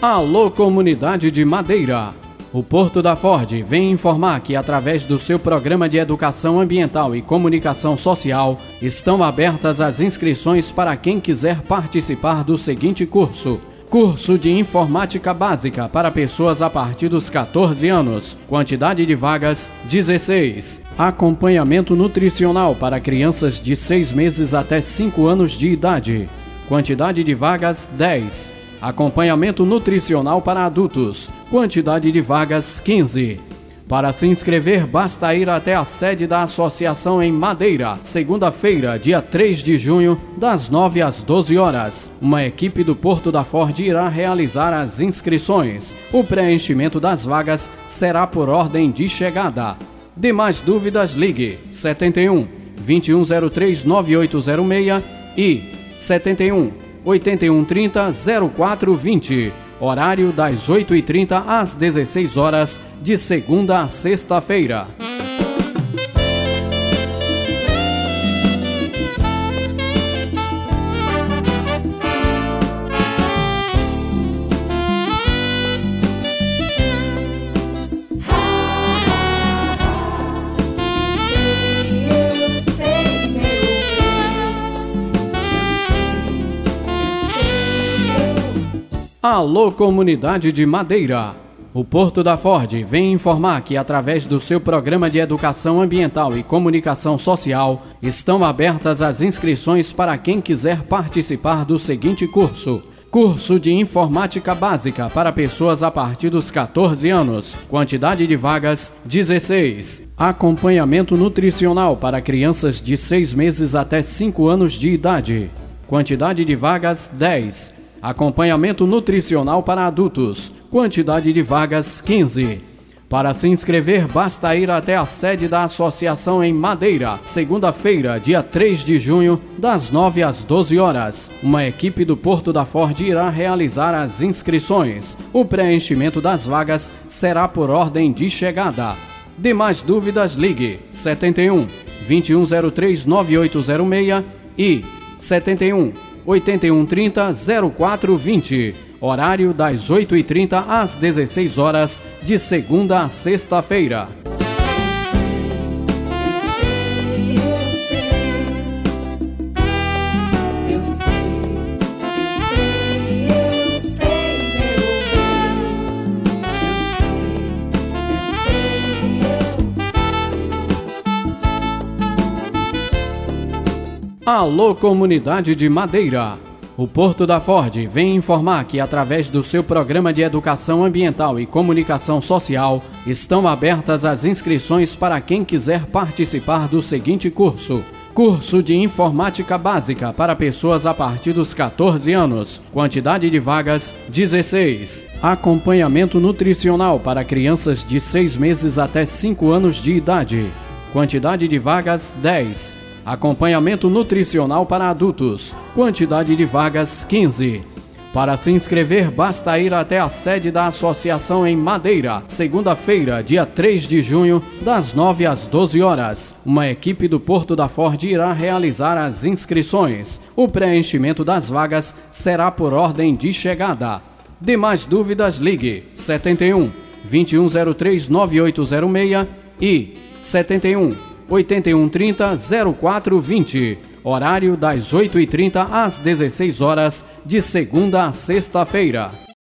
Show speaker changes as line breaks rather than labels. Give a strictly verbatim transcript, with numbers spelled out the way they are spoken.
Alô, comunidade de Madeira! O Porto da Ford vem informar que, através do seu programa de educação ambiental e comunicação social, estão abertas as inscrições para quem quiser participar do seguinte curso: curso de Informática Básica para pessoas a partir dos quatorze anos, quantidade de vagas dezesseis. Acompanhamento nutricional para crianças de seis meses até cinco anos de idade, quantidade de vagas dez. Acompanhamento nutricional para adultos, quantidade de vagas quinze. Para se inscrever, basta ir até a sede da associação em Madeira, segunda-feira, dia três de junho, das nove às doze horas. Uma equipe do Porto da Ford irá realizar as inscrições. O preenchimento das vagas será por ordem de chegada. Demais dúvidas, ligue setenta e um, vinte e um zero três, nove oito zero seis e setenta e um, oitenta e um trinta, zero quatro vinte. Horário das oito e trinta às dezesseis horas, de segunda a sexta-feira. Alô, comunidade de Madeira! O Porto da Ford vem informar que, através do seu programa de educação ambiental e comunicação social, estão abertas as inscrições para quem quiser participar do seguinte curso: curso de Informática Básica para pessoas a partir dos quatorze anos, quantidade de vagas dezesseis. Acompanhamento nutricional para crianças de seis meses até cinco anos de idade, quantidade de vagas dez. Acompanhamento nutricional para adultos, quantidade de vagas quinze. Para se inscrever, basta ir até a sede da associação em Madeira, segunda-feira, dia três de junho, das nove às doze horas. Uma equipe do Porto da Ford irá realizar as inscrições. O preenchimento das vagas será por ordem de chegada. Demais dúvidas, ligue setenta e um, vinte e um zero três, nove oito zero seis e setenta e um, oitenta e um trinta, zero quatro vinte. Horário das oito e trinta às dezesseis horas, de segunda a sexta-feira. Alô, comunidade de Madeira! O Porto da Ford vem informar que, através do seu programa de educação ambiental e comunicação social, estão abertas as inscrições para quem quiser participar do seguinte curso: curso de Informática Básica para pessoas a partir dos quatorze anos, quantidade de vagas dezesseis. Acompanhamento nutricional para crianças de seis meses até cinco anos de idade, quantidade de vagas dez. Acompanhamento nutricional para adultos, quantidade de vagas quinze. Para se inscrever, basta ir até a sede da associação em Madeira, segunda-feira, dia três de junho, das nove às doze horas. Uma equipe do Porto da Ford irá realizar as inscrições. O preenchimento das vagas será por ordem de chegada. Demais dúvidas, ligue setenta e um, vinte e um zero três, nove oito zero seis e setenta e um, oitenta e um trinta, zero quatro vinte. Horário das oito e trinta às dezesseis horas, de segunda a sexta-feira.